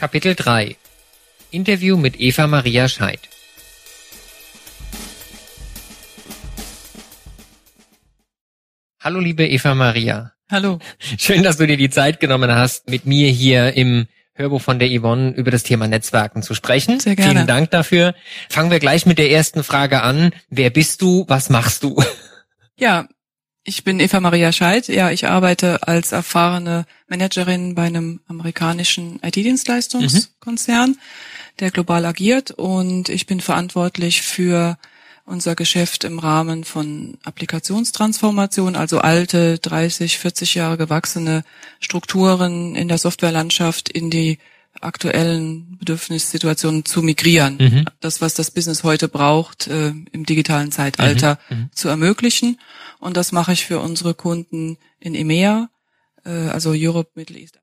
Kapitel 3 Interview mit Eva Maria Scheidt. Hallo liebe Eva Maria. Hallo. Schön, dass du dir die Zeit genommen hast, mit mir hier im Hörbuch von der Yvonne über das Thema Netzwerken zu sprechen. Sehr gerne. Vielen Dank dafür. Fangen wir gleich mit der ersten Frage an. Wer bist du? Was machst du? Ja, ich bin Eva Maria Scheidt. Ja, ich arbeite als erfahrene Managerin bei einem amerikanischen IT-Dienstleistungskonzern, der global agiert, und ich bin verantwortlich für unser Geschäft im Rahmen von Applikationstransformation, also alte, 30, 40 Jahre gewachsene Strukturen in der Softwarelandschaft in die aktuellen Bedürfnissituationen zu migrieren. Das, was das Business heute braucht, im digitalen Zeitalter zu ermöglichen. Und das mache ich für unsere Kunden in EMEA, also Europe, Middle East.